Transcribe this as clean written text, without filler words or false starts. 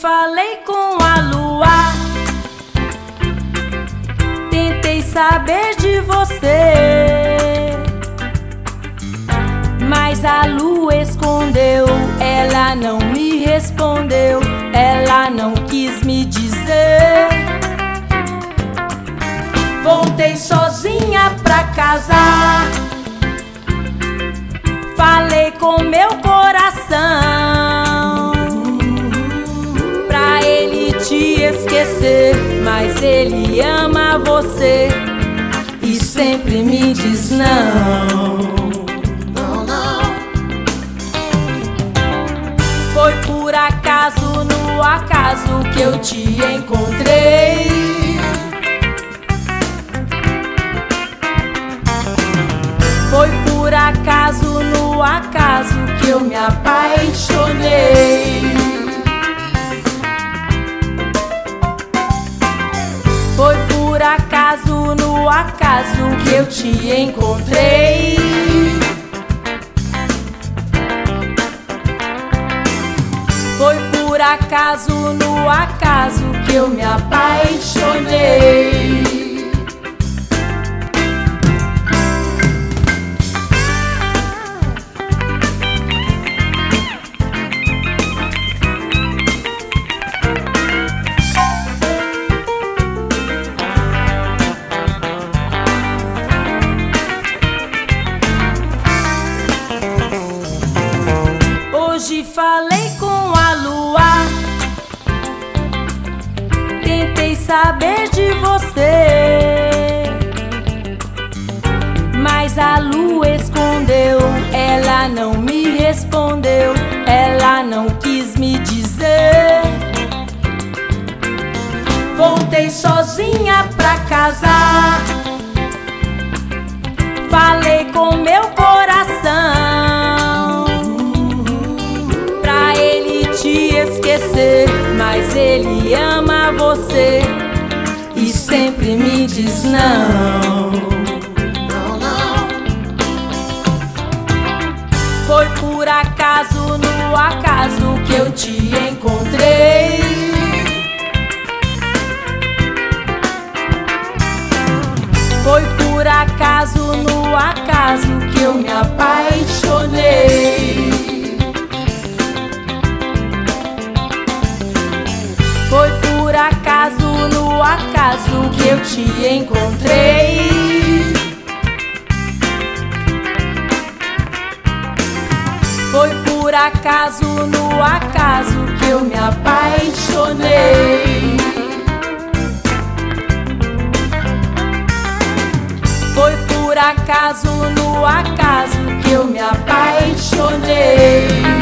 falei com a lua, tentei saber de você, mas a lua escondeu. Ela não me respondeu, ela não quis me dizer. Voltei sozinha pra casa, falei com meu coração pra ele te esquecer, mas ele ama você e sempre me diz não. Foi por acaso, no acaso que eu te encontrei. Foi por acaso, no acaso que eu me apaixonei. Foi por acaso, no acaso que eu te encontrei. Foi por acaso, no acaso que eu me apaixonei. Hoje falei com a lua, tentei saber de você, mas a lua escondeu. Ela não me respondeu, ela não quis me dizer. Voltei sozinha pra casa, falei com meu coração pra ele te esquecer, mas ele ama você e sempre me diz não. Foi por acaso, no acaso que eu te encontrei. Foi por acaso, no acaso que eu me apaixonei. Foi por acaso, no acaso que eu te encontrei. Foi por acaso, no acaso que eu me apaixonei. Foi por acaso, no acaso que eu me apaixonei.